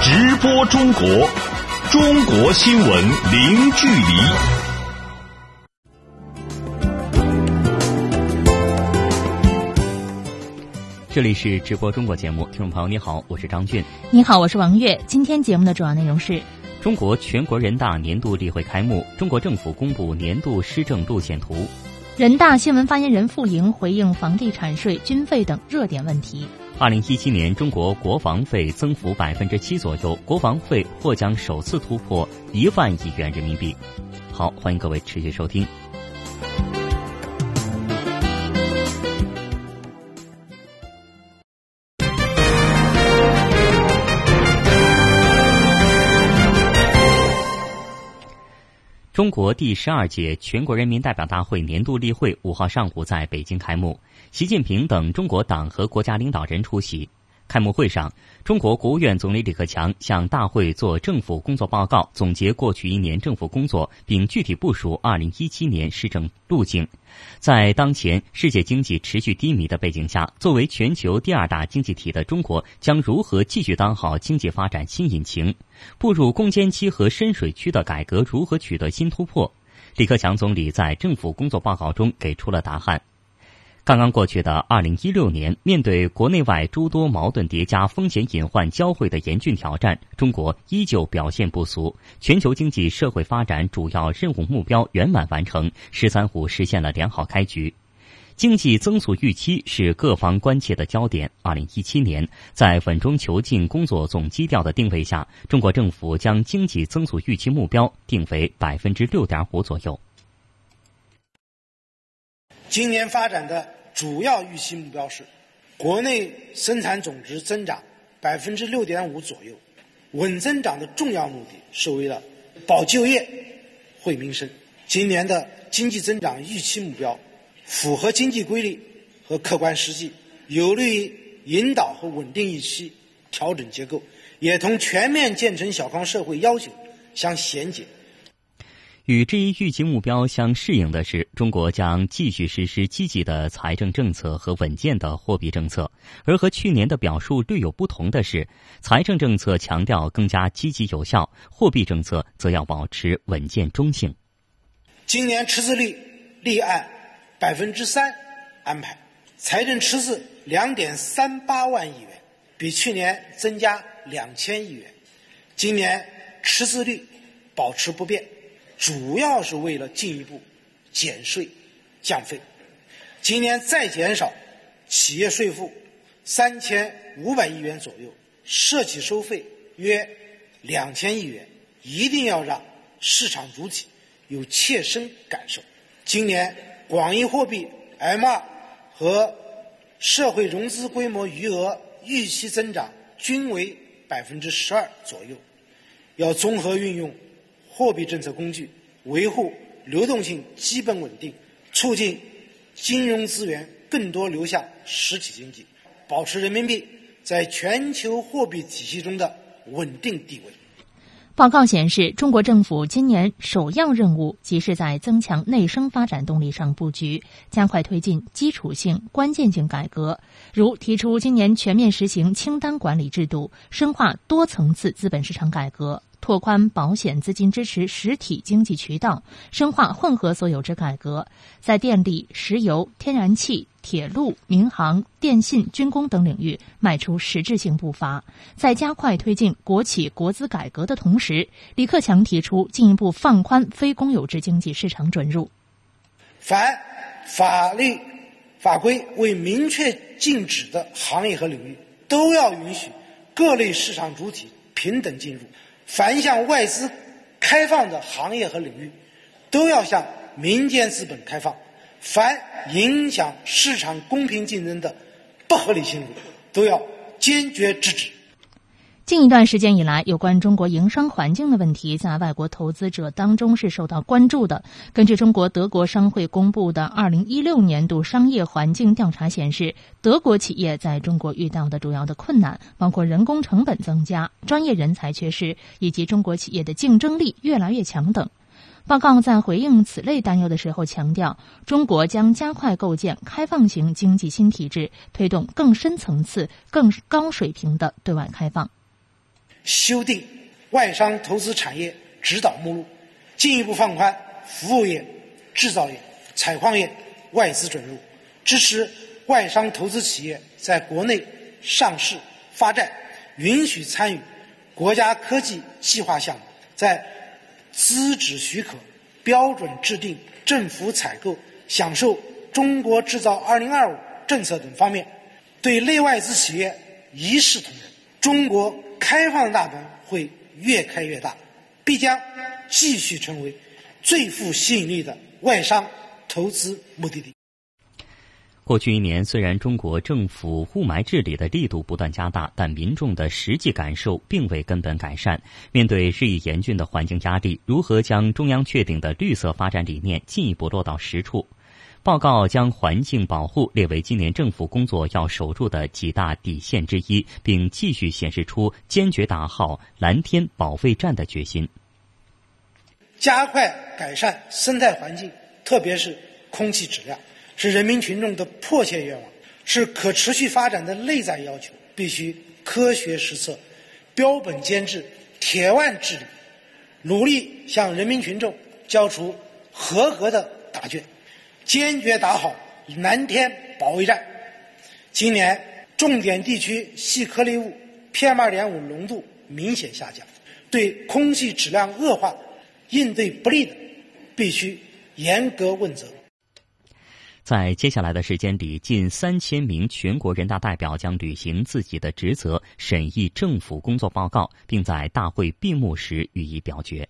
直播中国，中国新闻零距离。 这里是直播中国节目，听众朋友你好，我是张俊。 你好，我是王悦。今天节目的主要内容是： 中国全国人大年度例会开幕，中国政府公布年度施政路线图； 人大新闻发言人傅莹回应房地产税、军费等热点问题 ；2017年中国国防费增幅7%左右，国防费或将首次突破1万亿元人民币。好，欢迎各位持续收听。中国第12届全国人民代表大会年度例会5号上午在北京开幕，习近平等中国党和国家领导人出席。开幕会上，中国国务院总理李克强向大会作政府工作报告，总结过去1年政府工作，并具体部署2017年施政路径。在当前世界经济持续低迷的背景下，作为全球第2大经济体的中国将如何继续当好经济发展新引擎？步入攻坚期和深水区的改革如何取得新突破？李克强总理在政府工作报告中给出了答案。刚刚过去的2016年，面对国内外诸多矛盾叠加、风险隐患交汇的严峻挑战，中国依旧表现不俗，全球经济社会发展主要任务目标圆满完成，“13虎”实现了良好开局。经济增速预期是各方关切的焦点。2017年，在稳中求进工作总基调的定位下，中国政府将经济增速预期目标定为6.5%左右。 今年发展的主要预期目标是国内生产总值增长6.5%左右，稳增长的重要目的是为了保就业、惠民生。今年的经济增长预期目标符合经济规律和客观实际，有利于引导和稳定预期调整结构，也同全面建成小康社会要求相衔接。 与这一预期目标相适应的是，中国将继续实施积极的财政政策和稳健的货币政策，而和去年的表述略有不同的是，财政政策强调更加积极有效，货币政策则要保持稳健中性。 今年赤字率立按3%安排，财政赤字2.38万亿元，比去年增加2000亿元。今年赤字率保持不变，主要是为了进一步减税降费。今年再减少企业税负3500亿元左右，社企收费约2000亿元，一定要让市场主体有切身感受。今年广义货币 M2 和社会融资规模余额预期增长均为12%左右，要综合运用货币政策工具，维护流动性基本稳定，促进金融资源更多流向实体经济，保持人民币在全球货币体系中的稳定地位。 报告显示，中国政府今年首要任务即是在增强内生发展动力上布局，加快推进基础性、关键性改革，如提出今年全面实行清单管理制度，深化多层次资本市场改革，拓宽保险资金支持实体经济渠道，深化混合所有制改革，在电力、石油、天然气、铁路、民航、电信、军工等领域迈出实质性步伐。在加快推进国企国资改革的同时，李克强提出进一步放宽非公有制经济市场准入。 凡法律法规未明确禁止的行业和领域，都要允许各类市场主体平等进入。凡向外资开放的行业和领域，都要向民间资本开放。凡影响市场公平竞争的不合理行为，都要坚决制止。 近一段时间以来，有关中国营商环境的问题在外国投资者当中是受到关注的。根据中国德国商会公布的2016年度商业环境调查显示，德国企业在中国遇到的主要的困难包括人工成本增加、专业人才缺失，以及中国企业的竞争力越来越强等。报告在回应此类担忧的时候强调，中国将加快构建开放型经济新体制，推动更深层次、更高水平的对外开放。 修订外商投资产业指导目录，进一步放宽服务业、制造业、采矿业外资准入，支持外商投资企业在国内上市发债，允许参与国家科技计划项目，在资质许可、标准制定、政府采购、享受中国制造2025政策等方面，对内外资企业一视同仁。中国开放的大门会越开越大，必将继续成为最富吸引力的外商投资目的地。 过去1年，虽然中国政府雾霾治理的力度不断加大，但民众的实际感受并未根本改善。面对日益严峻的环境压力，如何将中央确定的绿色发展理念进一步落到实处？报告将环境保护列为今年政府工作要守住的几大底线之一，并继续显示出坚决打好蓝天保卫战的决心。 加快改善生态环境，特别是空气质量，是人民群众的迫切愿望，是可持续发展的内在要求，必须科学实测、标本兼治、铁腕治理，努力向人民群众交出合格的答卷，坚决打好蓝天保卫战。今年重点地区细颗粒物 PM2.5 浓度明显下降，对空气质量恶化应对不力的，必须严格问责。 在接下来的时间里，近3000名全国人大代表将履行自己的职责，审议政府工作报告，并在大会闭幕时予以表决。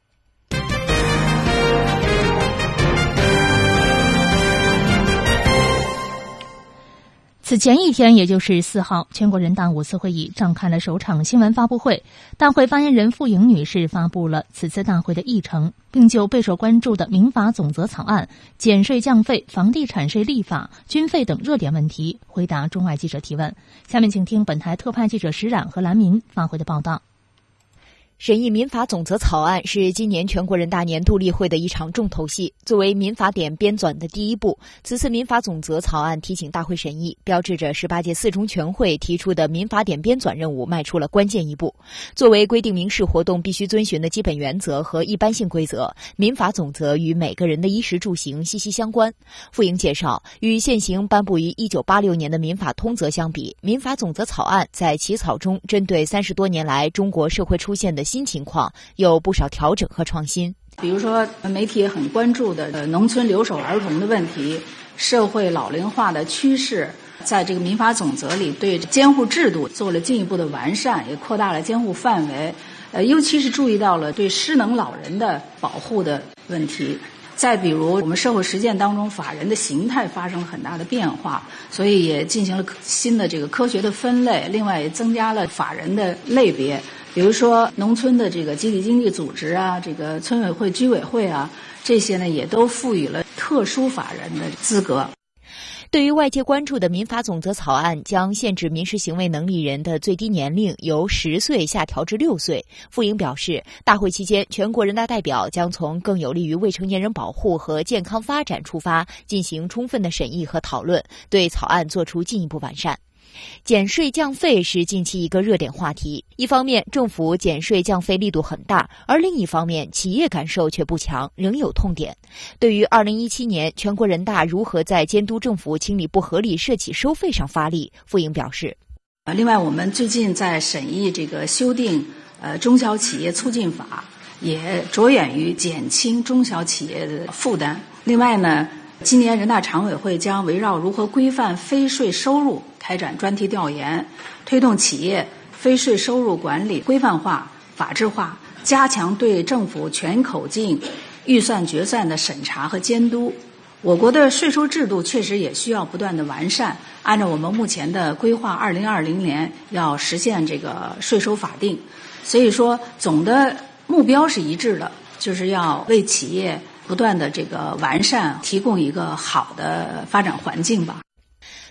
此前一天，也就是4号，全国人大5次会议召开了首场新闻发布会。大会发言人傅莹女士发布了此次大会的议程，并就备受关注的民法总则草案、减税降费、房地产税立法、军费等热点问题回答中外记者提问。下面请听本台特派记者石冉和兰民发回的报道。 审议民法总则草案是今年全国人大年度例会的一场重头戏。作为民法典编纂的第一步，此次民法总则草案提请大会审议，标志着18届4中全会提出的民法典编纂任务迈出了关键一步。作为规定民事活动必须遵循的基本原则和一般性规则，民法总则与每个人的衣食住行息息相关。傅莹介绍，与现行颁布于1986年的民法通则相比，民法总则草案在起草中针对30多年来中国社会出现的新情况有不少调整和创新。 比如说媒体也很关注的农村留守儿童的问题，社会老龄化的趋势，在这个民法总则里对监护制度做了进一步的完善，也扩大了监护范围，尤其是注意到了对失能老人的保护的问题。再比如我们社会实践当中法人的形态发生了很大的变化，所以也进行了新的这个科学的分类，另外也增加了法人的类别，比如说农村的这个集体经济组织啊，这个村委会、居委会啊，这些呢也都赋予了特殊法人的资格。 对于外界关注的民法总则草案将限制民事行为能力人的最低年龄由10岁下调至6岁，傅莹表示，大会期间全国人大代表将从更有利于未成年人保护和健康发展出发，进行充分的审议和讨论，对草案作出进一步完善。减税降费是近期一个热点话题，一方面政府减税降费力度很大，而另一方面企业感受却不强，仍有痛点。对于2017年全国人大如何在监督政府清理不合理涉企收费上发力，傅莹表示， 另外我们最近在审议这个修订中小企业促进法，也着眼于减轻中小企业的负担。另外呢，今年人大常委会将围绕如何规范非税收入开展专题调研，推动企业非税收入管理规范化、法治化，加强对政府全口径预算决算的审查和监督。我国的税收制度确实也需要不断的完善，按照我们目前的规划，2020年要实现这个税收法定。所以说总的目标是一致的，就是要为企业不断的这个完善提供一个好的发展环境吧。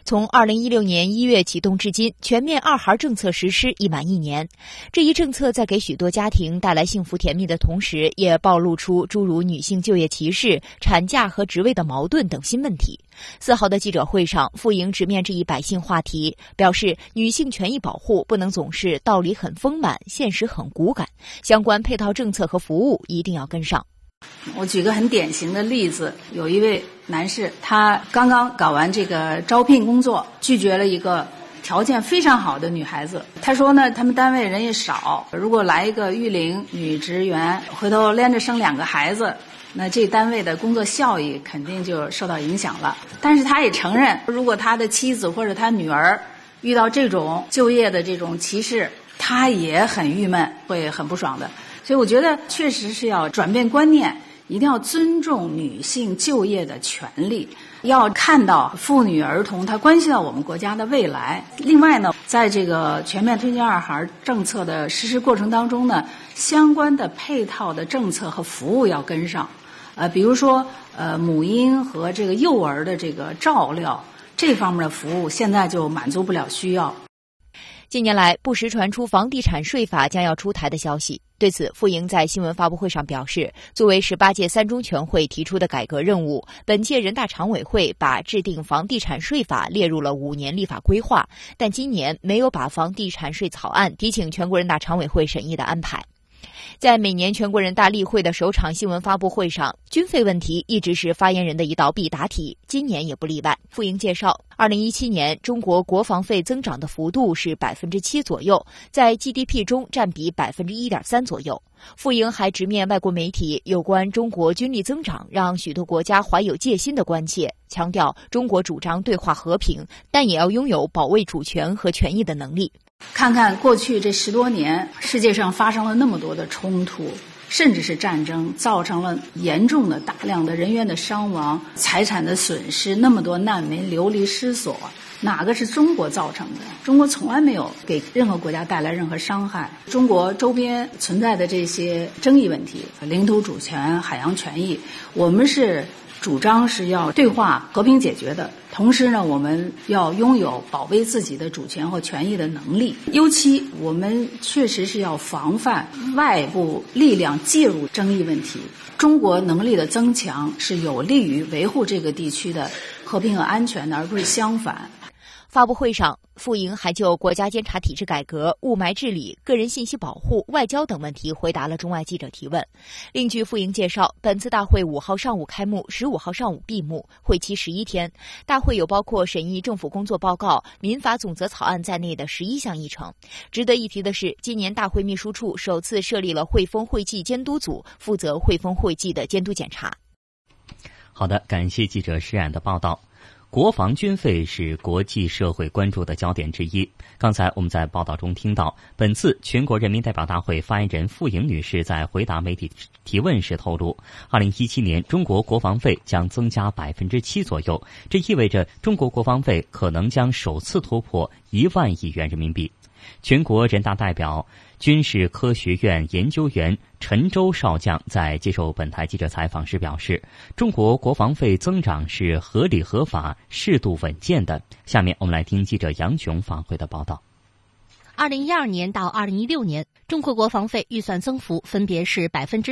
从2016年1月启动至今，全面二孩政策实施已满1年。这一政策在给许多家庭带来幸福甜蜜的同时，也暴露出诸如女性就业歧视、产假和职位的矛盾等新问题。4号的记者会上，傅莹直面这一百姓话题，表示女性权益保护不能总是道理很丰满，现实很骨感，相关配套政策和服务一定要跟上。 我举个很典型的例子，有一位男士，他刚刚搞完这个招聘工作，拒绝了一个条件非常好的女孩子。他说呢，他们单位人也少，如果来一个育龄女职员，回头连着生2个孩子，那这单位的工作效益肯定就受到影响了。但是他也承认，如果他的妻子或者他女儿遇到这种就业的这种歧视，他也很郁闷，会很不爽的。所以我觉得确实是要转变观念，一定要尊重女性就业的权利，要看到妇女儿童它关系到我们国家的未来。另外呢，在这个全面推进二孩政策的实施过程当中呢，相关的配套的政策和服务要跟上。比如说母婴和这个幼儿的这个照料这方面的服务，现在就满足不了需要。 近年来，不时传出房地产税法将要出台的消息。对此，傅莹在新闻发布会上表示，作为18届3中全会提出的改革任务，本届人大常委会把制定房地产税法列入了5年立法规划，但今年没有把房地产税草案提请全国人大常委会审议的安排。在每年全国人大例会的首场新闻发布会上，军费问题一直是发言人的一道必答题，今年也不例外。傅莹介绍，2017年中国国防费增长的幅度是7%左右，在 GDP 中占比1.3%左右。傅莹还直面外国媒体有关中国军力增长让许多国家怀有戒心的关切，强调中国主张对话和平，但也要拥有保卫主权和权益的能力。 看看过去这10多年，世界上发生了那么多的冲突，甚至是战争，造成了严重的大量的人员的伤亡、财产的损失，那么多难民流离失所，哪个是中国造成的？中国从来没有给任何国家带来任何伤害。中国周边存在的这些争议问题，领土主权、海洋权益，我们是主张是要对话和平解决的，同时呢，我们要拥有保卫自己的主权和权益的能力。尤其我们确实是要防范外部力量介入争议问题。中国能力的增强是有利于维护这个地区的和平和安全的，而不是相反。 发布会上，傅莹还就国家监察体制改革、雾霾治理、个人信息保护、外交等问题回答了中外记者提问。另据傅莹介绍，本次大会5号上午开幕，15号上午闭幕，会期11天。大会有包括审议政府工作报告、民法总则草案在内的11项议程。值得一提的是，今年大会秘书处首次设立了汇丰会计监督组，负责汇丰会计的监督检查。 好的，感谢记者施冉的报道。国防军费是国际社会关注的焦点之一。刚才我们在报道中听到，本次全国人民代表大会发言人傅莹女士在回答媒体提问时透露，2017年中国国防费将增加7%左右，这意味着中国国防费可能将首次突破1万亿元人民币。全国人大代表、军事科学院研究员陈舟少将在接受本台记者采访时表示，中国国防费增长是合理合法、适度稳健的。下面我们来听记者杨琼发回的报道。 2012年到2016年，中国国防费预算增幅分别是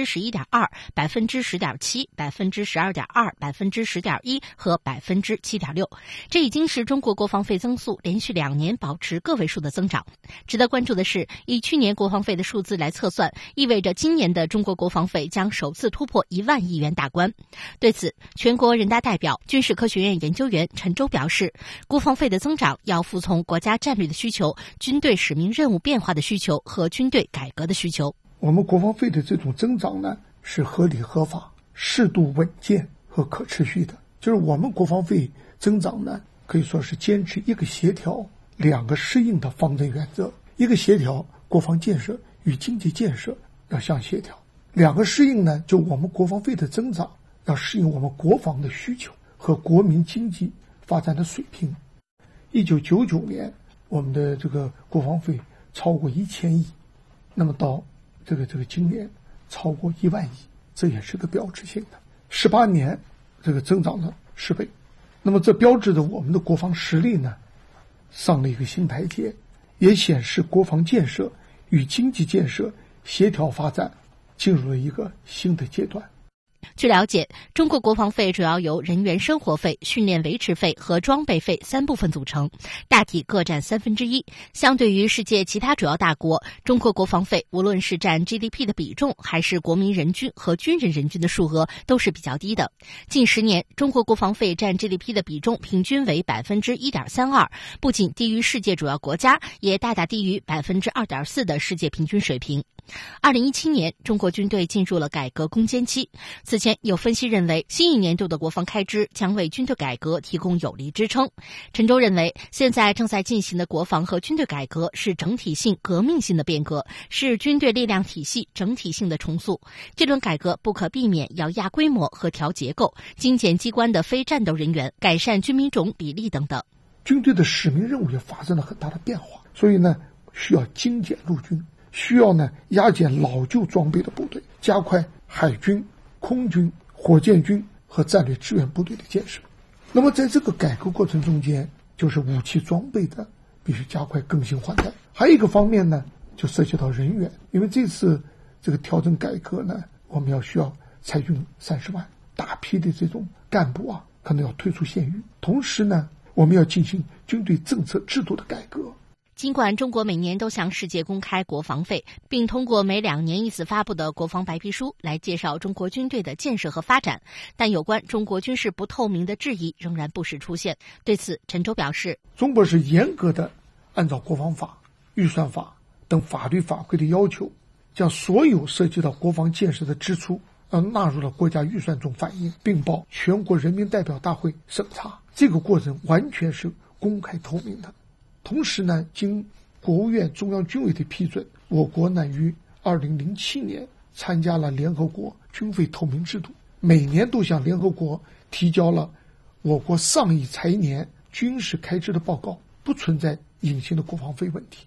11.2%、10.7%、12.2%、10.1%和7.6%。这已经是中国国防费增速连续2年保持个位数的增长。值得关注的是，以去年国防费的数字来测算，意味着今年的中国国防费将首次突破1万亿元大关。对此，全国人大代表、军事科学院研究员陈舟表示，国防费的增长要服从国家战略的需求、军队使命任务变化的需求和军队改革的需求。 我们国防费的这种增长呢，是合理合法、适度稳健和可持续的。就是我们国防费增长呢，可以说是坚持一个协调、2个适应的方针原则。一个协调，国防建设与经济建设要相协调；2个适应呢，就我们国防费的增长要适应我们国防的需求和国民经济发展的水平。1999年，我们的这个国防费超过1000亿，那么到这个今年超过1万亿，这也是个标志性的。18年这个增长了10倍， 那么这标志着我们的国防实力呢上了一个新台阶，也显示国防建设与经济建设协调发展进入了一个新的阶段。 据了解，中国国防费主要由人员生活费、训练维持费和装备费3部分组成，大体各占1/3。相对于世界其他主要大国，中国国防费无论是占 GDP 的比重，还是国民人均和军人人均的数额，都是比较低的。近10年，中国国防费占 GDP 的比重平均为 1.32%， 不仅低于世界主要国家，也大大低于 2.4% 的世界平均水平。2017年，中国军队进入了改革攻坚期。此前有分析认为，新一年度的国防开支将为军队改革提供有力支撑。陈舟认为，现在正在进行的国防和军队改革是整体性、革命性的变革，是军队力量体系整体性的重塑。这轮改革不可避免要压规模和调结构，精简机关的非战斗人员，改善军民种比例等等。 军队的使命任务也发生了很大的变化，所以呢，需要精简陆军，需要呢压减老旧装备的部队，加快海军、空军、火箭军和战略支援部队的建设。那么在这个改革过程中间，就是武器装备的必须加快更新换代。还有一个方面呢，就涉及到人员，因为这次这个调整改革呢，我们需要裁军30万，大批的这种干部啊，可能要退出现役。同时呢，我们要进行军队政策制度的改革。 尽管中国每年都向世界公开国防费，并通过每2年一次发布的国防白皮书来介绍中国军队的建设和发展，但有关中国军事不透明的质疑仍然不时出现。对此，陈舟表示， 中国是严格的按照国防法、预算法等法律法规的要求，将所有涉及到国防建设的支出纳入了国家预算中反映，并报全国人民代表大会审查。这个过程完全是公开透明的。同时呢，经国务院中央军委的批准，我国呢于2007年参加了联合国军费透明制度，每年都向联合国提交了我国上一财年军事开支的报告，不存在隐形的国防费问题。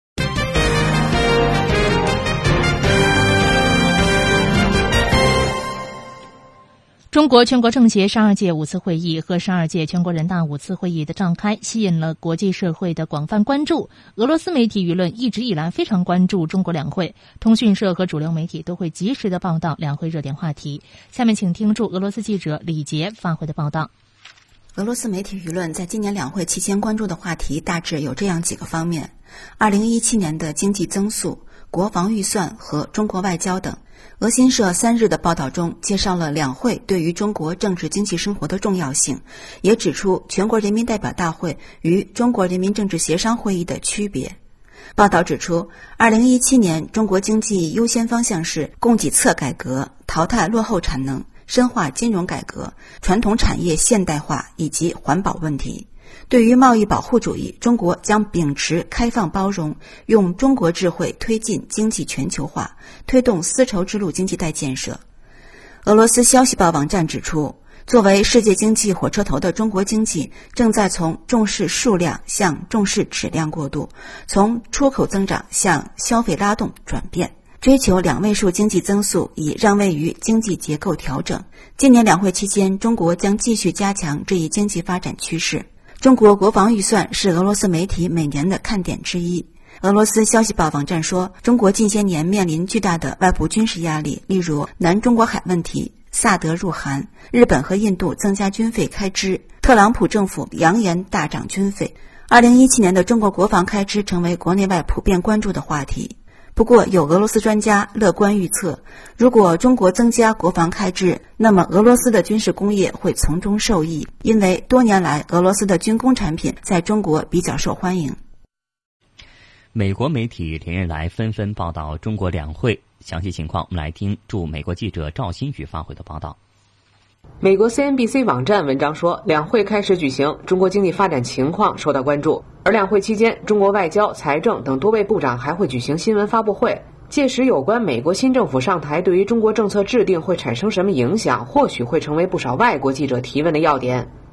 中国全国政协12届5次会议和12届全国人大5次会议的召开，吸引了国际社会的广泛关注。俄罗斯媒体舆论一直以来非常关注中国两会，通讯社和主流媒体都会及时的报道两会热点话题。下面请听驻俄罗斯记者李杰发回的报道。 俄罗斯媒体舆论在今年两会期间关注的话题大致有这样几个方面：2017年的经济增速、国防预算和中国外交等。俄新社3日的报道中介绍了两会对于中国政治经济生活的重要性，也指出全国人民代表大会与中国人民政治协商会议的区别。报道指出，2017年中国经济优先方向是供给侧改革、淘汰落后产能、深化金融改革、传统产业现代化以及环保问题。对于贸易保护主义，中国将秉持开放包容，用中国智慧推进经济全球化，推动丝绸之路经济带建设。俄罗斯消息报网站指出，作为世界经济火车头的中国经济正在从重视数量向重视质量过渡，从出口增长向消费拉动转变，追求2位数经济增速以让位于经济结构调整。今年两会期间，中国将继续加强这一经济发展趋势。中国国防预算是俄罗斯媒体每年的看点之一。俄罗斯消息报网站说，中国近些年面临巨大的外部军事压力，例如南中国海问题、萨德入韩，日本和印度增加军费开支，特朗普政府扬言大涨军费。2017年的中国国防开支成为国内外普遍关注的话题。不过，有俄罗斯专家乐观预测，如果中国增加国防开支，那么俄罗斯的军事工业会从中受益，因为多年来俄罗斯的军工产品在中国比较受欢迎。 美国媒体连日来纷纷报道中国两会，详细情况我们来听驻美国记者赵新宇发回的报道。 美国 CNBC 网站文章说，两会开始举行，中国经济发展情况受到关注。而两会期间，中国外交、财政等多位部长还会举行新闻发布会，届时有关美国新政府上台对于中国政策制定会产生什么影响，或许会成为不少外国记者提问的要点。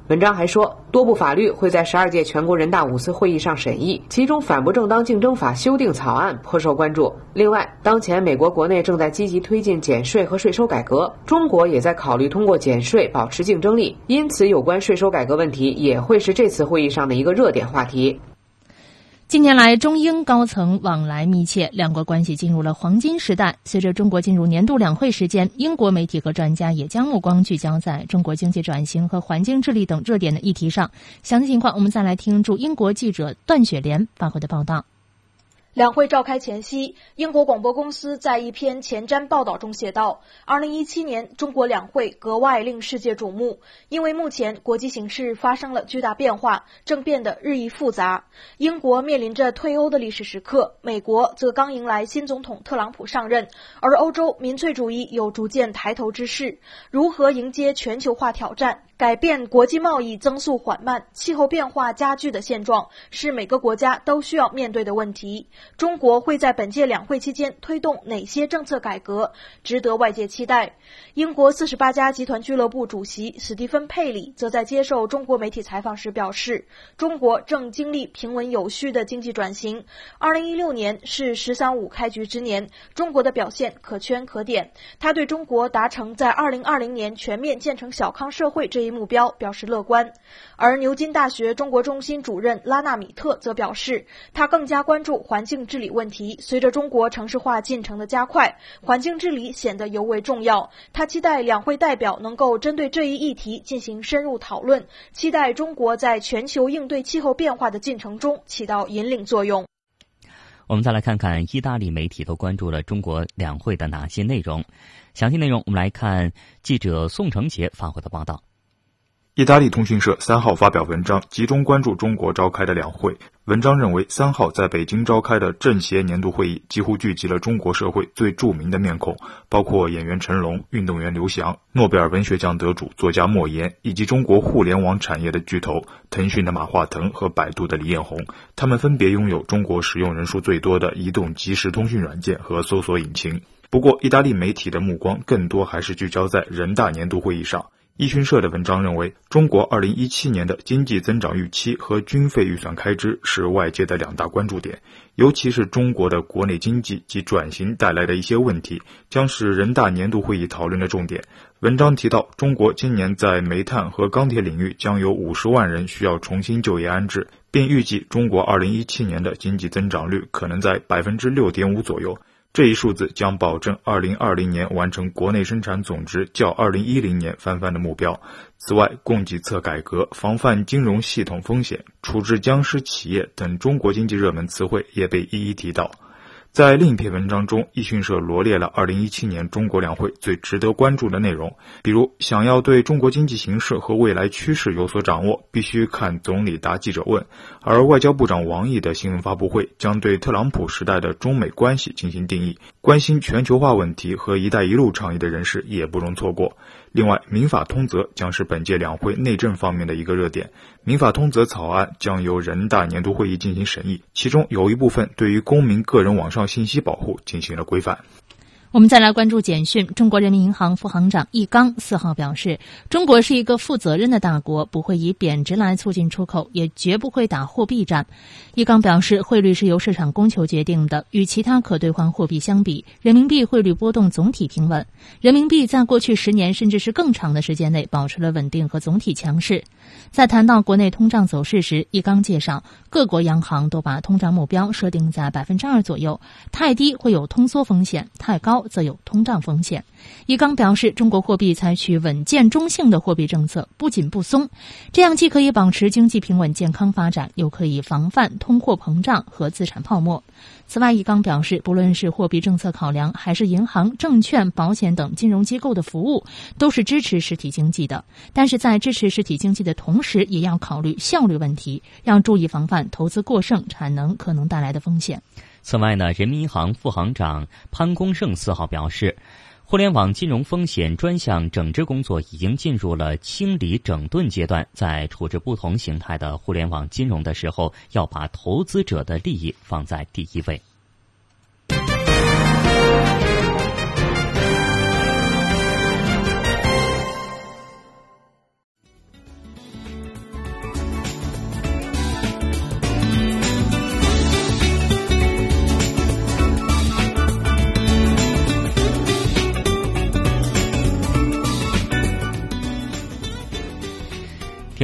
文章还说，多部法律会在12届全国人大5次会议上审议，其中反不正当竞争法修订草案颇受关注。另外，当前美国国内正在积极推进减税和税收改革，中国也在考虑通过减税保持竞争力，因此有关税收改革问题也会是这次会议上的一个热点话题。 近年来，中英高层往来密切，两国关系进入了黄金时代。随着中国进入年度两会时间，英国媒体和专家也将目光聚焦在中国经济转型和环境治理等热点的议题上。详细情况，我们再来听驻英国记者段雪莲发回的报道。 两会召开前夕，英国广播公司在一篇前瞻报道中写道，2017年中国两会格外令世界瞩目，因为目前国际形势发生了巨大变化，正变得日益复杂。英国面临着退欧的历史时刻，美国则刚迎来新总统特朗普上任，而欧洲民粹主义有逐渐抬头之势。如何迎接全球化挑战，改变国际贸易增速缓慢、气候变化加剧的现状，是每个国家都需要面对的问题。中国会在本届两会期间推动哪些政策改革，值得外界期待。英国48家集团俱乐部主席史蒂芬·佩里则在接受中国媒体采访时表示，中国正经历平稳有序的经济转型。2016年是“十三五”开局之年，中国的表现可圈可点。他对中国达成在2020年全面建成小康社会这一目标表示乐观。而牛津大学中国中心主任拉纳米特则表示，他更加关注环境治理问题。随着中国城市化进程的加快，环境治理显得尤为重要。他期待两会代表能够针对这一议题进行深入讨论，期待中国在全球应对气候变化的进程中起到引领作用。 我们再来看看意大利媒体都关注了中国两会的哪些内容。详细内容我们来看记者宋成杰发回的报道。 意大利通讯社3号发表文章，集中关注中国召开的两会。文章认为，3号在北京召开的政协年度会议几乎聚集了中国社会最著名的面孔，包括演员成龙、运动员刘翔、诺贝尔文学奖得主作家莫言，以及中国互联网产业的巨头腾讯的马化腾和百度的李彦宏。他们分别拥有中国使用人数最多的移动即时通讯软件和搜索引擎。不过，意大利媒体的目光更多还是聚焦在人大年度会议上。易讯社的文章认为，中国2017年的经济增长预期和军费预算开支是外界的两大关注点，尤其是中国的国内经济及转型带来的一些问题，将是人大年度会议讨论的重点。文章提到，中国今年在煤炭和钢铁领域将有50万人需要重新就业安置，并预计中国2017年的经济增长率可能在 6.5% 左右。这一数字将保证2020年完成国内生产总值较2010年翻番的目标。此外，供给侧改革、防范金融系统风险、处置僵尸企业等中国经济热门词汇也被一一提到。在另一篇文章中，易讯社罗列了2017年中国两会最值得关注的内容，比如想要对中国经济形势和未来趋势有所掌握，必须看总理答记者问，而外交部长王毅的新闻发布会将对特朗普时代的中美关系进行定义，关心全球化问题和一带一路倡议的人士也不容错过。另外，民法通则将是本届两会内政方面的一个热点。民法通则草案将由人大年度会议进行审议，其中有一部分对于公民个人网上信息保护进行了规范。 我们再来关注简讯。中国人民银行副行长易纲4号表示，中国是一个负责任的大国，不会以贬值来促进出口，也绝不会打货币战。易纲表示，汇率是由市场供求决定的，与其他可兑换货币相比，人民币汇率波动总体平稳。人民币在过去10年甚至是更长的时间内保持了稳定和总体强势。在谈到国内通胀走势时，易纲介绍，各国央行都把通胀目标设定在 2% 左右，太低会有通缩风险，太高则有通胀风险。易纲表示，中国货币采取稳健中性的货币政策，不紧不松，这样既可以保持经济平稳健康发展，又可以防范通货膨胀和资产泡沫。此外，易纲表示，不论是货币政策考量，还是银行、证券、保险等金融机构的服务，都是支持实体经济的。但是在支持实体经济的同时，也要考虑效率问题，要注意防范投资过剩产能可能带来的风险。 此外呢，人民银行副行长潘功胜4号表示，互联网金融风险专项整治工作已经进入了清理整顿阶段，在处置不同形态的互联网金融的时候，要把投资者的利益放在第一位。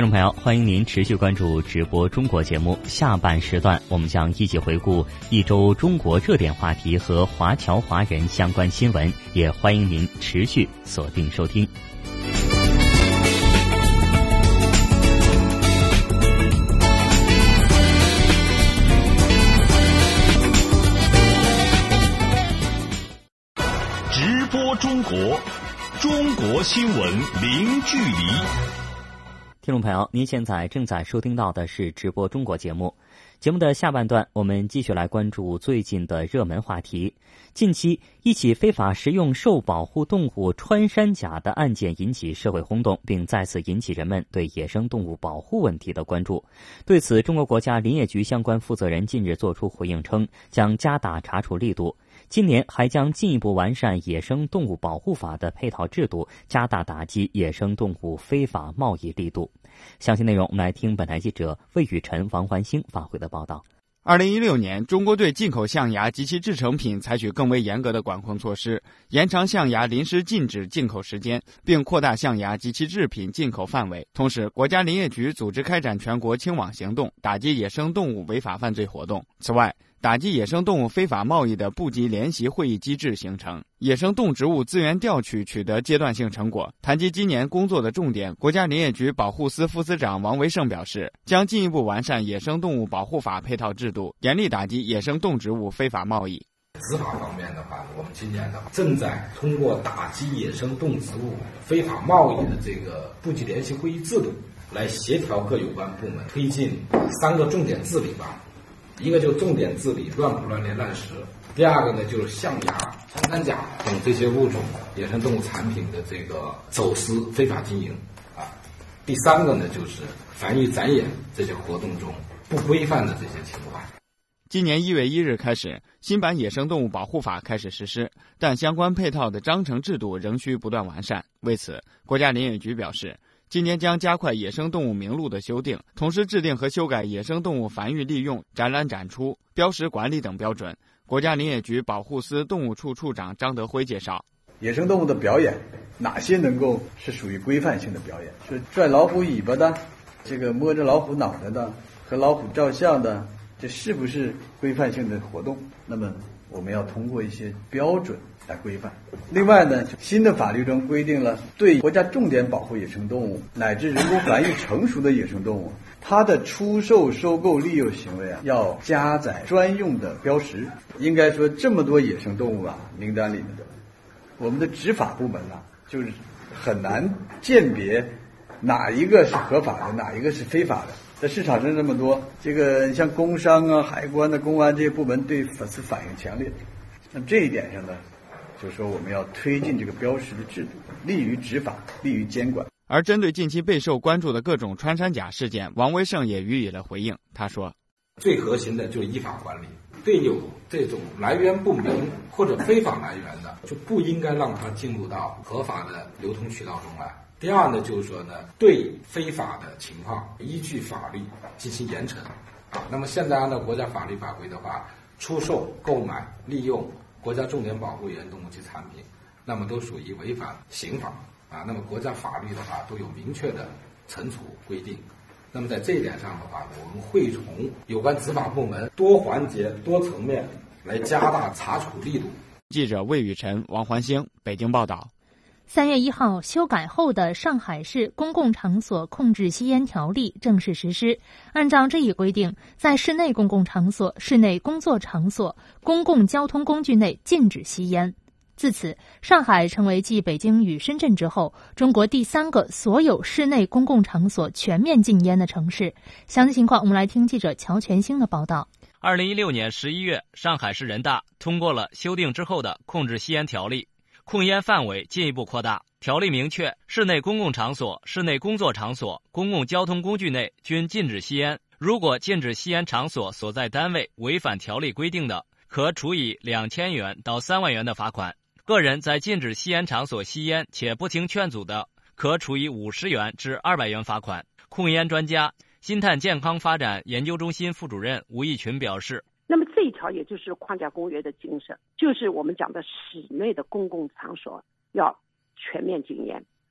众朋友，欢迎您持续关注直播中国节目。下半时段，我们将一起回顾一周中国热点话题和华侨华人相关新闻，也欢迎您持续锁定收听。 直播中国，中国新闻零距离。 听众朋友，您现在正在收听到的是直播中国节目。节目的下半段，我们继续来关注最近的热门话题。近期，一起非法食用受保护动物穿山甲的案件引起社会轰动，并再次引起人们对野生动物保护问题的关注。对此，中国国家林业局相关负责人近日作出回应称，将加大查处力度。今年还将进一步完善野生动物保护法的配套制度，加大打击野生动物非法贸易力度。详细内容，我们来听本台记者魏雨辰、王环星发回的报道。 2016年，中国对进口象牙及其制成品采取更为严格的管控措施，延长象牙临时禁止进口时间，并扩大象牙及其制品进口范围。同时，国家林业局组织开展全国清网行动，打击野生动物违法犯罪活动。此外，打击野生动物非法贸易的部级联席会议机制形成，野生动植物资源调取取得阶段性成果。谈及今年工作的重点，国家林业局保护司副司长王维胜表示，将进一步完善野生动物保护法配套制度，严厉打击野生动植物非法贸易。 执法方面的话，我们今年的正在通过打击野生动植物非法贸易的这个部级联席会议制度，来协调各有关部门推进3个重点治理吧。一个就重点治理乱捕乱猎滥食，第二个呢就是象牙、穿山甲等这些物种野生动物产品的这个走私非法经营第三个呢就是繁育展演这些活动中不规范的这些情况。 今年1月1日开始，新版野生动物保护法开始实施，但相关配套的章程制度仍需不断完善。为此，国家林业局表示，今年将加快野生动物名录的修订，同时制定和修改野生动物繁育利用、展览展出、标识管理等标准。国家林业局保护司动物处处长张德辉介绍， 野生动物的表演哪些能够是属于规范性的表演，是拽老虎尾巴的，这个摸着老虎脑袋的，和老虎照相的，这是不是规范性的活动？那么我们要通过一些标准来规范。另外呢，新的法律中规定了对国家重点保护野生动物乃至人工繁育成熟的野生动物，它的出售、收购、利用行为要加载专用的标识。应该说，这么多野生动物名单里面的，我们的执法部门就是很难鉴别哪一个是合法的，哪一个是非法的。在市场上这么多，这个像工商海关的公安这些部门对此反应强烈。那这一点上呢，就是说我们要推进这个标识的制度，利于执法，利于监管。 而针对近期备受关注的各种穿山甲事件，王维胜也予以了回应。他说， 最核心的就是依法管理，对有这种来源不明或者非法来源的，就不应该让它进入到合法的流通渠道中来。第二呢，就是说呢，对非法的情况依据法律进行严惩那么现在按照国家法律法规的话，出售、购买、利用国家重点保护野生动物及产品，那么都属于违反刑法那么国家法律的话都有明确的惩处规定。那么在这一点上的话，我们会从有关执法部门多环节、多层面来加大查处力度。 记者魏雨辰、王环星，北京报道。 3月1号修改后的上海市公共场所控制吸烟条例正式实施。按照这一规定，在室内公共场所、室内工作场所、公共交通工具内禁止吸烟。自此，上海成为继北京与深圳之后，中国第3个所有室内公共场所全面禁烟的城市。详细情况，我们来听记者乔全兴的报道。 2016年11月，上海市人大通过了修订之后的控制吸烟条例。控烟范围进一步扩大，条例明确，室内公共场所、室内工作场所、公共交通工具内均禁止吸烟。如果禁止吸烟场所所在单位违反条例规定的，可处以2000元到3万元的罚款。个人在禁止吸烟场所吸烟且不听劝阻的，可处以50元至200元罚款。控烟专家、新碳健康发展研究中心副主任吴义群表示， 那么这一条也就是框架公约的精神，就是我们讲的室内的公共场所要全面禁烟。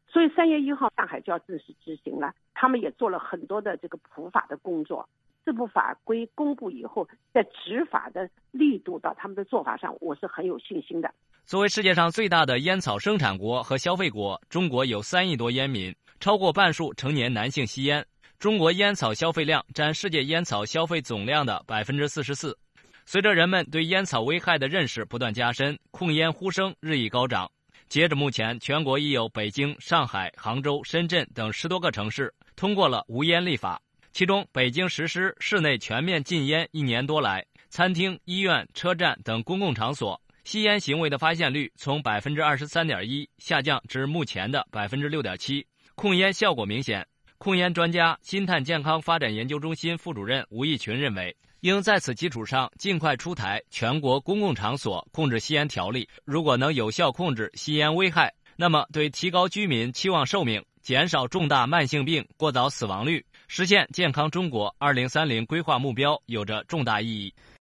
所以3月1号上海就要正式执行了，他们也做了很多的这个普法的工作。这部法规公布以后，在执法的力度到他们的做法上，我是很有信心的。 作为世界上最大的烟草生产国和消费国，中国有3亿多烟民，超过半数成年男性吸烟。中国烟草消费量占世界烟草消费总量的44%。随着人们对烟草危害的认识不断加深，控烟呼声日益高涨。截至目前，全国已有北京、上海、杭州、深圳等10多个城市通过了无烟立法。其中，北京实施室内全面禁烟1年多来，餐厅、医院、车站等公共场所吸烟行为的发现率从 23.1% 下降至目前的 6.7%， 控烟效果明显。控烟专家、新碳健康发展研究中心副主任吴义群认为，应在此基础上尽快出台全国公共场所控制吸烟条例。如果能有效控制吸烟危害，那么对提高居民期望寿命、减少重大慢性病过早死亡率、实现健康中国2030规划目标有着重大意义。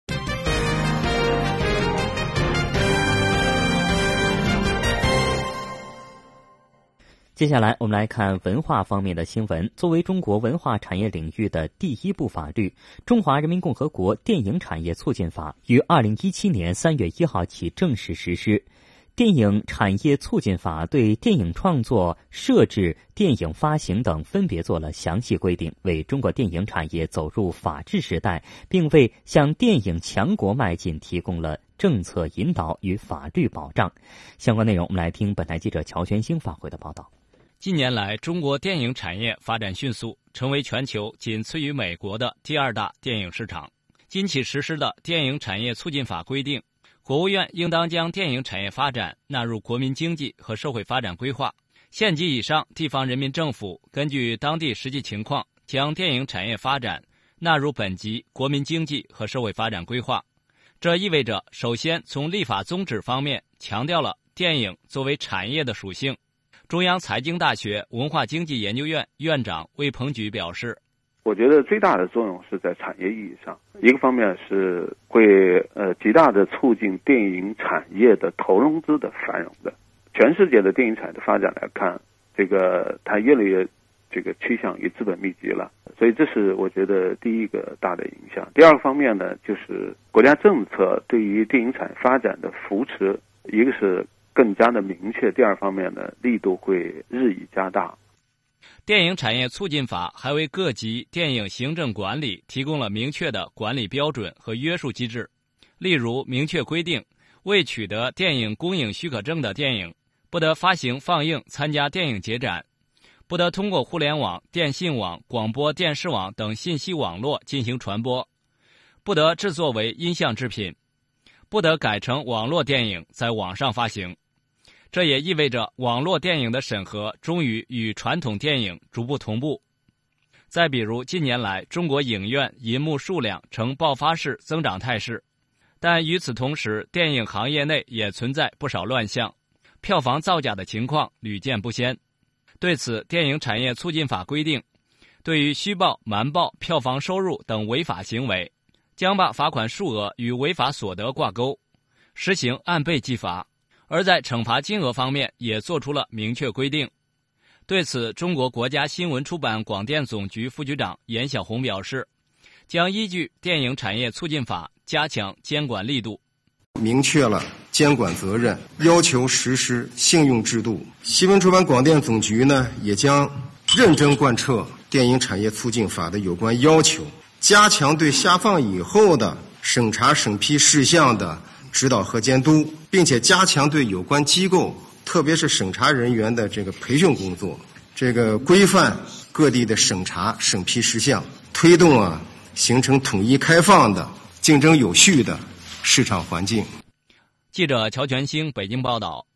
接下来我们来看文化方面的新闻。作为中国文化产业领域的第一部法律，《中华人民共和国电影产业促进法》于2017年3月1号起正式实施。电影产业促进法对电影创作、设置、电影发行等分别做了详细规定，为中国电影产业走入法治时代，并为向电影强国迈进提供了政策引导与法律保障。相关内容我们来听本台记者乔全兴发回的报道。 近年来，中国电影产业发展迅速，成为全球仅次于美国的第2大电影市场。今起实施的电影产业促进法规定，国务院应当将电影产业发展纳入国民经济和社会发展规划。县级以上地方人民政府根据当地实际情况，将电影产业发展纳入本级国民经济和社会发展规划。这意味着，首先从立法宗旨方面强调了电影作为产业的属性。中央财经大学文化经济研究院院长魏鹏举表示， 我觉得最大的作用是在产业意义上，一个方面是会极大的促进电影产业的投融资的繁荣的。全世界的电影产业的发展来看，它越来越趋向于资本密集了，所以这是我觉得第一个大的影响。第二个方面呢，就是国家政策对于电影产业发展的扶持，一个是更加的明确，第二方面呢，力度会日益加大。 电影产业促进法还为各级电影行政管理提供了明确的管理标准和约束机制。例如，明确规定，未取得电影公映许可证的电影，不得发行放映、参加电影节展，不得通过互联网、电信网、广播电视网等信息网络进行传播，不得制作为音像制品，不得改成网络电影在网上发行。这也意味着网络电影的审核终于与传统电影逐步同步。再比如，近年来中国影院银幕数量呈爆发式增长态势，但与此同时，电影行业内也存在不少乱象，票房造假的情况屡见不鲜。对此，电影产业促进法规定，对于虚报、瞒报票房收入等违法行为，将把罚款数额与违法所得挂钩，实行按倍计罚。而在惩罚金额方面也做出了明确规定。对此，中国国家新闻出版广电总局副局长严晓红表示，将依据电影产业促进法加强监管力度， 明确了监管责任，要求实施信用制度。新闻出版广电总局呢，也将认真贯彻电影产业促进法的有关要求，加强对下放以后的审查审批事项的指导和监督，并且加强对有关机构，特别是审查人员的培训工作，规范各地的审查审批事项，推动形成统一开放的、竞争有序的市场环境。 记者乔全兴北京报道。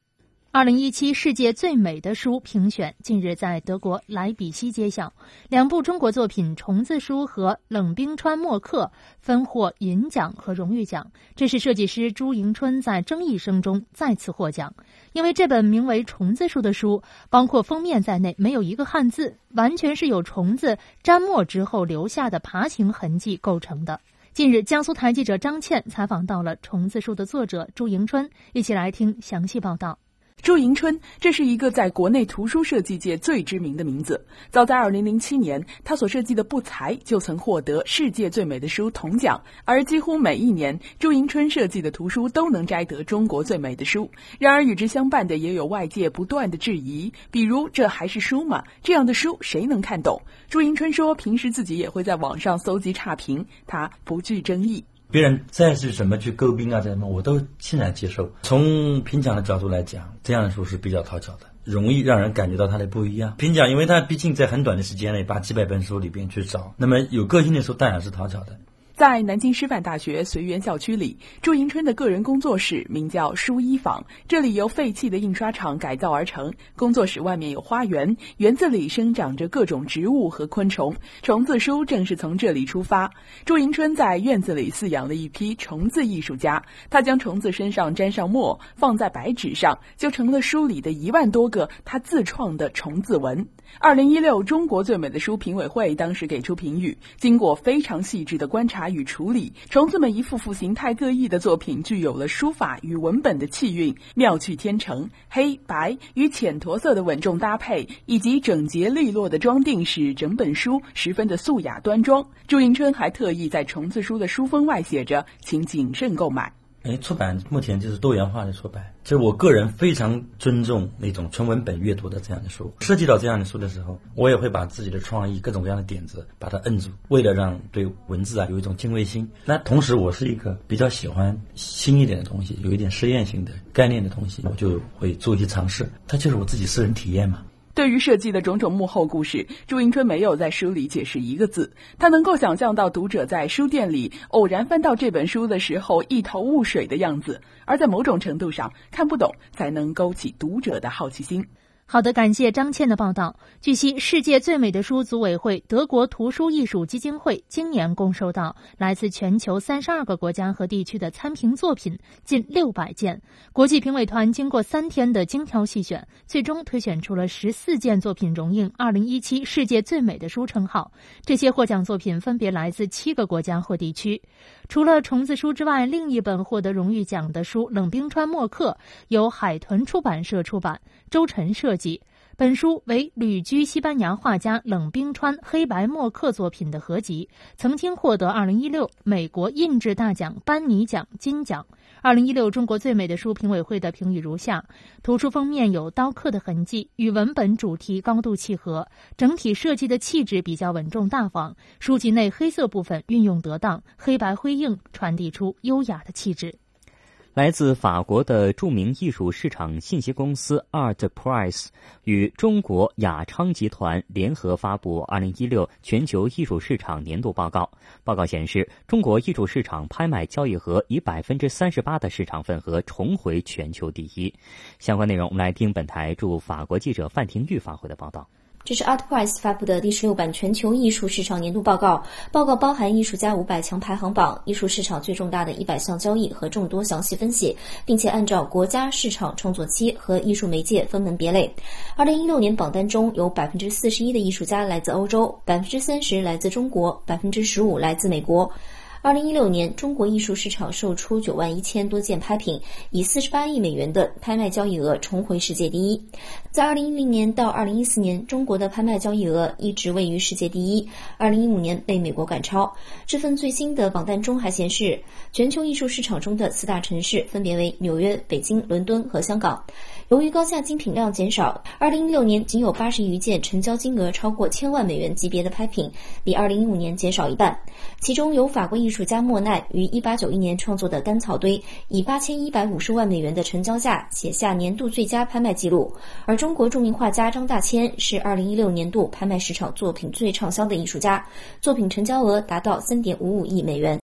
2017世界最美的书评选近日在德国莱比锡揭晓，2部中国作品《虫子书》和《冷冰川墨客》分获银奖和荣誉奖。这是设计师朱迎春在争议声中再次获奖，因为这本名为《虫子书》的书，包括封面在内没有一个汉字，完全是由虫子沾墨之后留下的爬行痕迹构成的。近日，江苏台记者张倩采访到了《虫子书》的作者朱迎春，一起来听详细报道。 朱迎春，这是一个在国内图书设计界最知名的名字。早在2007年，他所设计的不才就曾获得世界最美的书铜奖，而几乎每一年，朱迎春设计的图书都能摘得中国最美的书。然而与之相伴的也有外界不断的质疑，比如这还是书吗？这样的书谁能看懂？朱迎春说，平时自己也会在网上搜集差评，他不惧争议。 别人再是怎么去诟病啊，怎么我都欣然接受。从评奖的角度来讲，这样的书是比较讨巧的，容易让人感觉到它的不一样。评奖，因为它毕竟在很短的时间内把几百本书里边去找，那么有个性的书当然是讨巧的。 在南京师范大学随园校区里，朱迎春的个人工作室名叫书衣坊，这里由废弃的印刷厂改造而成。工作室外面有花园，园子里生长着各种植物和昆虫，虫子书正是从这里出发。朱迎春在院子里饲养了一批虫子艺术家，他将虫子身上沾上墨，放在白纸上，就成了书里的1万多个他自创的虫子文。2016中国最美的书评委会当时给出评语，经过非常细致的观察与处理，虫子们一幅幅形态各异的作品具有了书法与文本的气韵，妙趣天成，黑白与浅驼色的稳重搭配，以及整洁利落的装订，使整本书十分的素雅端庄。朱迎春还特意在虫子书的书封外写着，请谨慎购买。 出版目前就是多元化的出版，就是我个人非常尊重那种纯文本阅读的这样的书。设计到这样的书的时候，我也会把自己的创意各种各样的点子把它摁住，为了让对文字有一种敬畏心。那同时我是一个比较喜欢新一点的东西，有一点实验性的概念的东西，我就会做一些尝试，它就是我自己私人体验嘛。 对于设计的种种幕后故事，朱迎春没有在书里解释一个字。他能够想象到读者在书店里偶然翻到这本书的时候一头雾水的样子，而在某种程度上，看不懂才能勾起读者的好奇心。 好的，感谢张倩的报道。据悉，世界最美的书组委会德国图书艺术基金会今年共收到来自全球32个国家和地区的参评作品近600件。国际评委团经过3天的精挑细选，最终推选出了14件作品荣膺2017世界最美的书称号。这些获奖作品分别来自7个国家或地区。除了虫子书之外，另一本获得荣誉奖的书《冷冰川墨客》由海豚出版社出版，周晨设计。本书为旅居西班牙画家冷冰川黑白墨客作品的合集，曾经获得2016美国印制大奖班尼奖金奖。2016中国最美的书评委会的评语如下：图书封面有刀刻的痕迹，与文本主题高度契合，整体设计的气质比较稳重大方，书籍内黑色部分运用得当，黑白辉映，传递出优雅的气质。 来自法国的著名艺术市场信息公司 ArtPrice 与中国雅昌集团联合发布2016全球艺术市场年度报告。报告显示，中国艺术市场拍卖交易额以 38% 的市场份额重回全球第一。相关内容我们来听本台驻法国记者范廷玉发回的报道。 这是 ArtPrice 发布的第16版全球艺术市场年度报告。报告包含艺术家500强排行榜、艺术市场最重大的100项交易和众多详细分析，并且按照国家、市场、创作期和艺术媒介分门别类。2016年榜单中有 41% 的艺术家来自欧洲， 30% 来自中国， 15% 来自美国。2016年，中国艺术市场售出9万1000多件拍品，以48亿美元的拍卖交易额重回世界第一。在2010年到2014年，中国的拍卖交易额一直位于世界第一，2015年被美国赶超。这份最新的榜单中还显示，全球艺术市场中的4大城市分别为纽约、北京、伦敦和香港。由于高价精品量减少，2016年仅有80余件成交金额超过1000万美元级别的拍品，比2015年减少一半。其中有法国艺术家莫奈于1891年创作的《干草堆》，以8150万美元的成交价写下年度最佳拍卖纪录。而中国著名画家张大千是2016年度拍卖市场作品最畅销的艺术家，作品成交额达到3.55亿美元。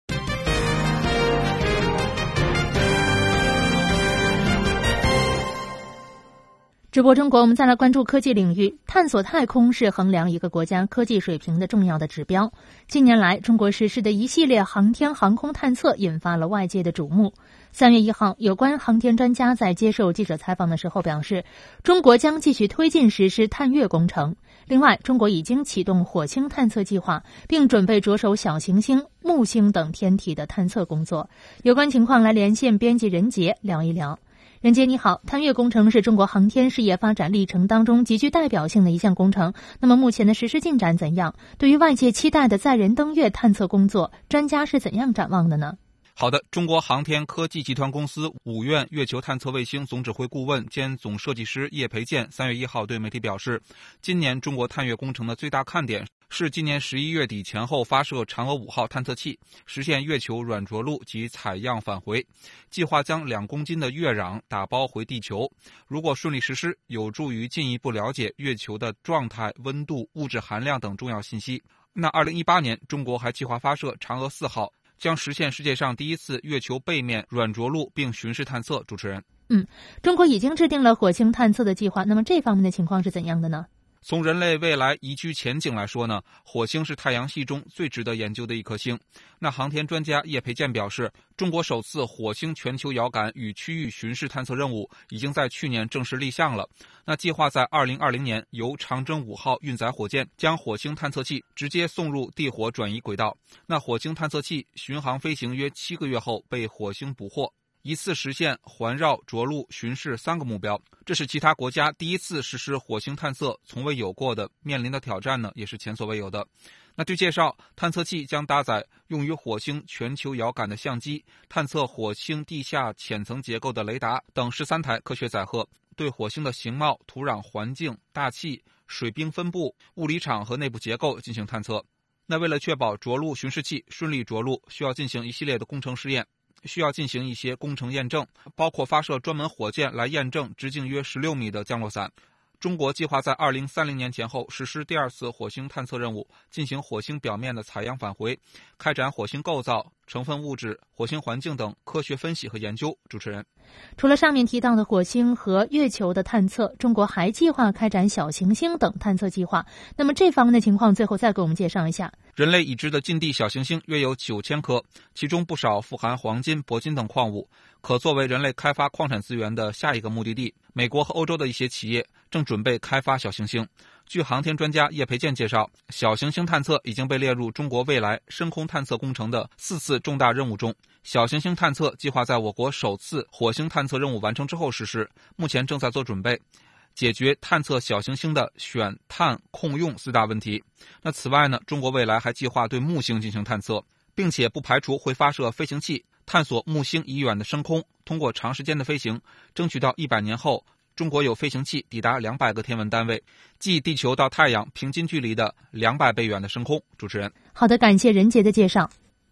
直播中国，我们再来关注科技领域。探索太空是衡量一个国家科技水平的重要的指标。近年来，中国实施的一系列航天航空探测引发了外界的瞩目。3月1号，有关航天专家在接受记者采访的时候表示，中国将继续推进实施探月工程。另外，中国已经启动火星探测计划，并准备着手小行星、木星等天体的探测工作。有关情况来连线编辑任杰聊一聊。 任杰你好，探月工程是中国航天事业发展历程当中极具代表性的一项工程。那么目前的实施进展怎样？对于外界期待的载人登月探测工作，专家是怎样展望的呢？ 好的，中国航天科技集团公司五院月球探测卫星总指挥顾问兼总设计师叶培建3月1号对媒体表示，今年中国探月工程的最大看点是今年11月底前后发射嫦娥5号探测器，实现月球软着陆及采样返回，计划将2公斤的月壤打包回地球。如果顺利实施，有助于进一步了解月球的状态、温度、物质含量等重要信息。那2018年，中国还计划发射嫦娥4号，将实现世界上第一次月球背面软着陆并巡视探测。主持人， 中国已经制定了火星探测的计划，那么这方面的情况是怎样的呢？ 从人类未来宜居前景来说呢，火星是太阳系中最值得研究的一颗星。那航天专家叶培建表示，中国首次火星全球遥感与区域巡视探测任务已经在去年正式立项了。那计划在2020年由长征5号运载火箭将火星探测器直接送入地火转移轨道。那火星探测器巡航飞行约7个月后被火星捕获，一次实现环绕、着陆、巡视3个目标，这是其他国家第一次实施火星探测，从未有过的，面临的挑战呢也是前所未有的。那据介绍，探测器将搭载用于火星全球遥感的相机、探测火星地下浅层结构的雷达等13台科学载荷，对火星的形貌、土壤环境、大气、水冰分布、物理场和内部结构进行探测。那为了确保着陆巡视器顺利着陆，需要进行一系列的工程试验，需要进行一些工程验证，包括发射专门火箭来验证直径约16米的降落伞。中国计划在2030年前后实施第2次火星探测任务，进行火星表面的采样返回，开展火星构造、成分物质、火星环境等科学分析和研究。主持人， 除了上面提到的火星和月球的探测，中国还计划开展小行星等探测计划。那么这方面的情况，最后再给我们介绍一下。 人类已知的近地小行星约有9000颗，其中不少富含黄金、铂金等矿物，可作为人类开发矿产资源的下一个目的地。美国和欧洲的一些企业正准备开发小行星。据航天专家叶培建介绍，小行星探测已经被列入中国未来深空探测工程的4次重大任务中。小行星探测计划在我国首次火星探测任务完成之后实施，目前正在做准备，解决探测小行星的选、探、控、用4大问题。那此外呢，中国未来还计划对木星进行探测，并且不排除会发射飞行器探索木星以远的升空，通过长时间的飞行，争取到100年后，中国有飞行器抵达200个天文单位，即地球到太阳平均距离的200倍远的升空。主持人， 好的，感谢任杰的介绍。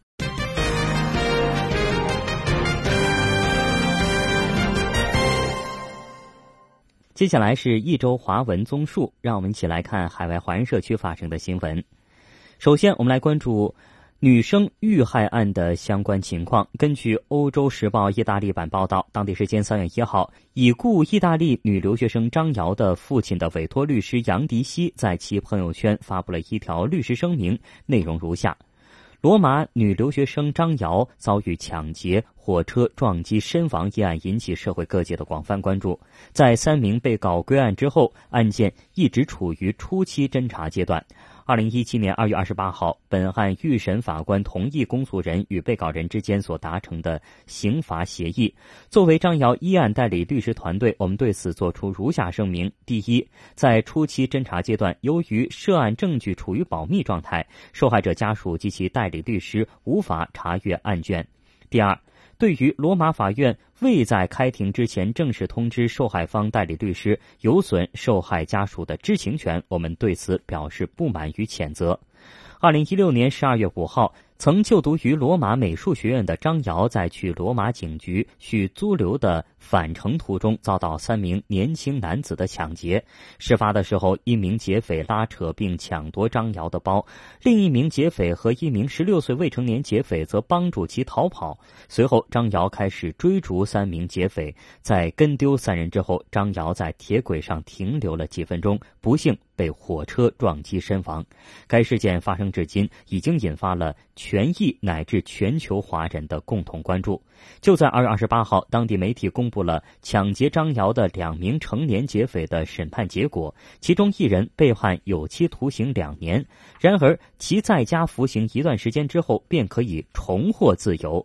接下来是一周华文综述，让我们一起来看海外华人社区发生的新闻。首先，我们来关注女生遇害案的相关情况。根据欧洲时报意大利版报道，当地时间3月1号，已故意大利女留学生张瑶的父亲的委托律师杨迪西在其朋友圈发布了一条律师声明，内容如下：罗马女留学生张瑶遭遇抢劫、火车撞击身亡一案引起社会各界的广泛关注。在3名被告归案之后，案件一直处于初期侦查阶段。2017年2月28号，本案预审法官同意公诉人与被告人之间所达成的刑罚协议。作为张瑶一案代理律师团队，我们对此作出如下声明：第一，在初期侦查阶段，由于涉案证据处于保密状态，受害者家属及其代理律师无法查阅案卷。第二，对于罗马法院未在开庭之前正式通知受害方代理律师，有损受害家属的知情权，我们对此表示不满与谴责。2016年12月5号，曾就读于罗马美术学院的张瑶在去罗马警局需租留的返程途中遭到3名年轻男子的抢劫。事发的时候，一名劫匪拉扯并抢夺张瑶的包，另一名劫匪和一名16岁未成年劫匪则帮助其逃跑。随后，张瑶开始追逐3名劫匪，在跟丢3人之后，张瑶在铁轨上停留了几分钟，不幸被火车撞击身亡。该事件发生至今，已经引发了全裔乃至全球华人的共同关注。就在2月28号，当地媒体公布了抢劫张瑶的2名成年劫匪的审判结果，其中一人被判有期徒刑2年，然而其在家服刑一段时间之后便可以重获自由。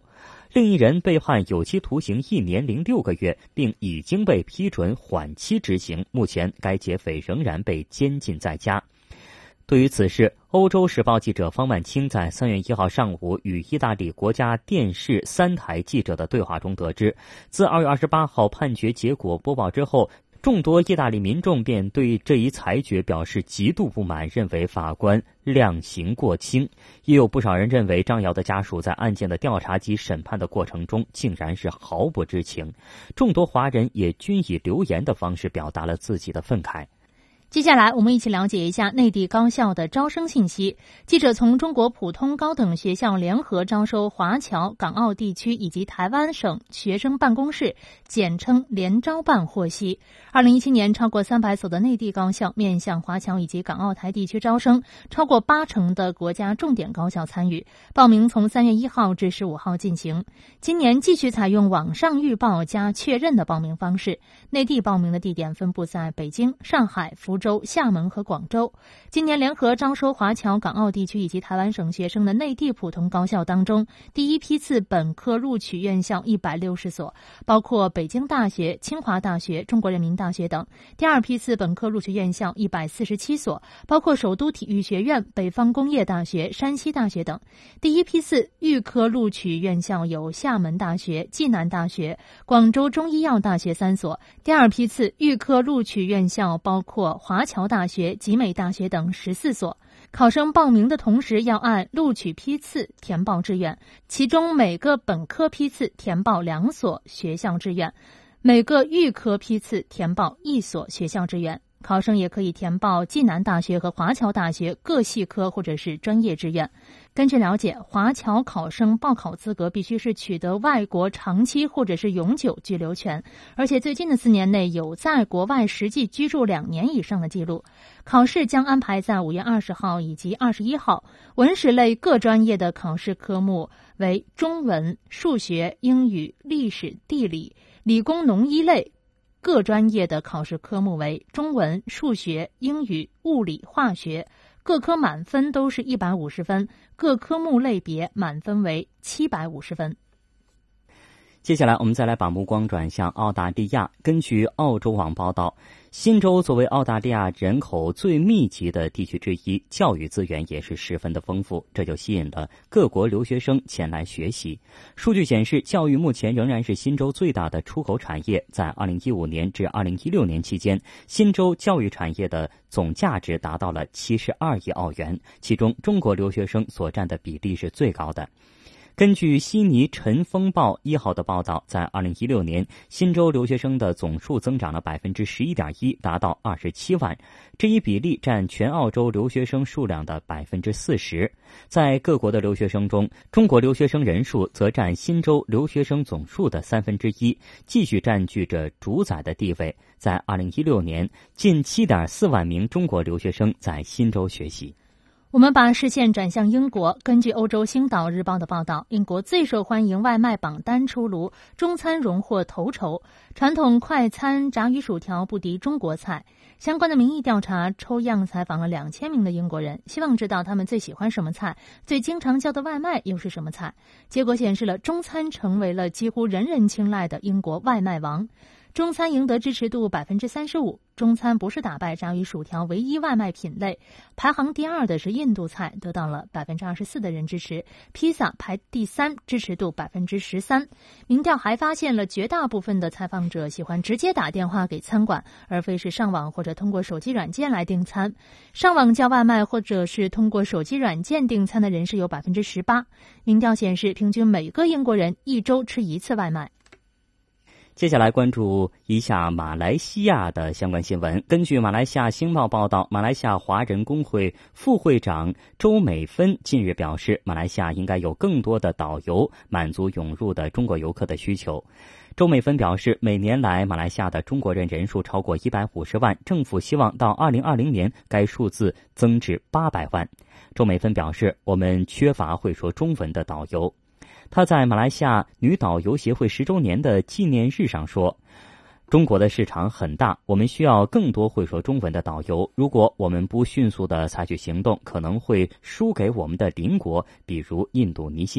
另一人被判有期徒刑1年06个月，并已经被批准缓期执行。目前该劫匪仍然被监禁在家。对于此事，欧洲时报记者方万清在3月1号上午与意大利国家电视3台记者的对话中得知，自2月28号判决结果播报之后，众多意大利民众便对这一裁决表示极度不满，认为法官量刑过轻。也有不少人认为张瑶的家属在案件的调查及审判的过程中竟然是毫不知情。众多华人也均以留言的方式表达了自己的愤慨。 接下来我们一起了解一下内地高校的招生信息。记者从中国普通高等学校联合招收华侨、港澳地区以及台湾省学生办公室简称联招办获悉，2017年超过300所的内地高校面向华侨以及港澳台地区招生，超过80%的国家重点高校参与，报名从3月1号至15号进行。今年继续采用网上预报加确认的报名方式，内地报名的地点分布在北京、上海、福州、厦门和广州。今年联合招收华侨、港澳地区以及台湾省学生的内地普通高校当中，第一批次本科录取院校160所，包括北京大学、清华大学、中国人民大学等；第二批次本科录取院校147所，包括首都体育学院、北方工业大学、山西大学等；第一批次预科录取院校有厦门大学、暨南大学、广州中医药大学3所；第二批次预科录取院校包括华侨大学、集美大学等14所。考生报名的同时要按录取批次填报志愿，其中每个本科批次填报2所学校志愿，每个预科批次填报1所学校志愿。考生也可以填报暨南大学和华侨大学各系科或者是专业志愿。根据了解，华侨考生报考资格必须是取得外国长期或者是永久居留权，而且最近的4年内有在国外实际居住2年以上的记录。考试将安排在5月20号以及21号。文史类各专业的考试科目为中文、数学、英语、历史、地理；理工农医类各专业的考试科目为中文、数学、英语、物理、化学，各科满分都是150分，各科目类别满分为750分。 接下来我们再来把目光转向澳大利亚。根据澳洲网报道，新州作为澳大利亚人口最密集的地区之一，教育资源也是十分的丰富，这就吸引了各国留学生前来学习。数据显示，教育目前仍然是新州最大的出口产业。在2015年至2016年期间，新州教育产业的总价值达到了72亿澳元，其中中国留学生所占的比例是最高的。根据悉尼晨风报1号的报道，在2016年，新州留学生的总数增长了 11.1%， 达到27万，这一比例占全澳洲留学生数量的 40%。在各国的留学生中，中国留学生人数则占新州留学生总数的1/3，继续占据着主宰的地位。在2016年，近 7.4 万名中国留学生在新州学习。 我们把视线转向英国。根据欧洲星岛日报的报道，英国最受欢迎外卖榜单出炉，中餐荣获头筹。传统快餐炸鱼薯条不敌中国菜。相关的民意调查抽样采访了2000名的英国人，希望知道他们最喜欢什么菜，最经常叫的外卖又是什么菜。结果显示了中餐成为了几乎人人青睐的英国外卖王。中餐赢得支持度 35%， 中餐不是打败炸鱼薯条唯一外卖品类。排行第2的是印度菜，得到了 24% 的人支持，披萨排第3，支持度 13%。 民调还发现了绝大部分的采访者喜欢直接打电话给餐馆，而非是上网或者通过手机软件来订餐。上网叫外卖或者是通过手机软件订餐的人士有 18%。 民调显示，平均每个英国人1周吃1次外卖。 接下来关注一下马来西亚的相关新闻。根据马来西亚星报报道，马来西亚华人工会副会长周美芬近日表示，马来西亚应该有更多的导游，满足涌入的中国游客的需求。周美芬表示，每年来马来西亚的中国人人数超过150万，政府希望到2020年该数字增至800万。周美芬表示，我们缺乏会说中文的导游。他在马来西亚女导游协会10周年的纪念日上说，中国的市场很大，我们需要更多会说中文的导游。如果我们不迅速地采取行动，可能会输给我们的邻国，比如印度尼西亚。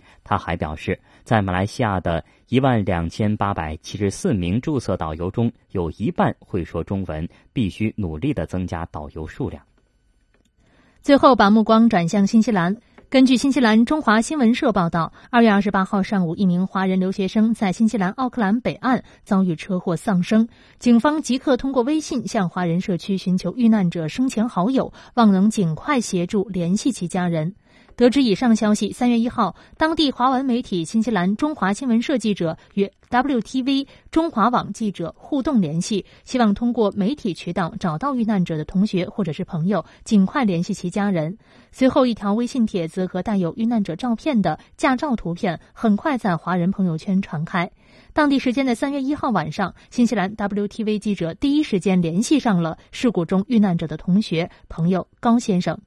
他还表示，在马来西亚的12874名注册导游中，有一半会说中文，必须努力地增加导游数量。 最后把目光转向新西兰。根据新西兰中华新闻社报道，2月28号上午，一名华人留学生在新西兰奥克兰北岸遭遇车祸丧生。警方即刻通过微信向华人社区寻求遇难者生前好友，望能尽快协助联系其家人。得知以上消息，3月1号，当地华文媒体新西兰中华新闻社记者与 WTV 中华网记者互动联系，希望通过媒体渠道找到遇难者的同学或者是朋友，尽快联系其家人。随后，一条微信帖子和带有遇难者照片的驾照图片很快在华人朋友圈传开。当地时间的3月1号晚上，新西兰 WTV 记者第一时间联系上了事故中遇难者的同学朋友高先生。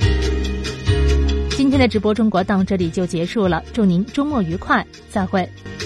今天的直播中国到这里就结束了，祝您周末愉快，再会。